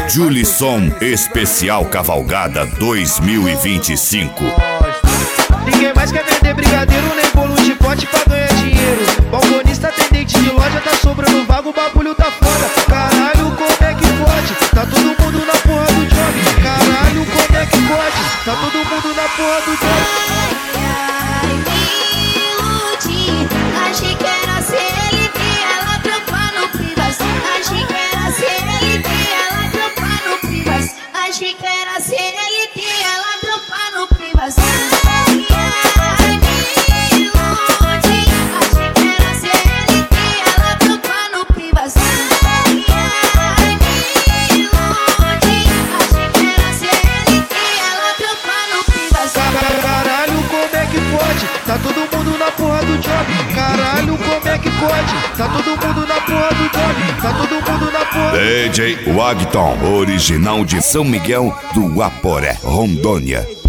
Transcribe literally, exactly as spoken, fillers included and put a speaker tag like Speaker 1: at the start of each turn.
Speaker 1: Julisson Especial Cavalgada dois mil e vinte e cinco.
Speaker 2: Ninguém mais quer vender brigadeiro, nem bolo de pote pra ganhar dinheiro. Balconista, atendente de loja, tá sobrando vago, o bagulho tá foda. Caralho, como é que pode? Tá todo mundo na porra do job. Caralho, como é que pode? Tá todo mundo na porra do job.
Speaker 3: Achei que era C L T, ela trampa no Privas. Achei que era C L T, ela trampa no Privas. Achei que era C L T, ela trampa no Privas.
Speaker 2: Tá todo mundo na porra do job. Caralho, como é que pode? Tá todo mundo na porra do job. Tá todo mundo na porra.
Speaker 1: D J Wagton, original de São Miguel do Aporé, Rondônia.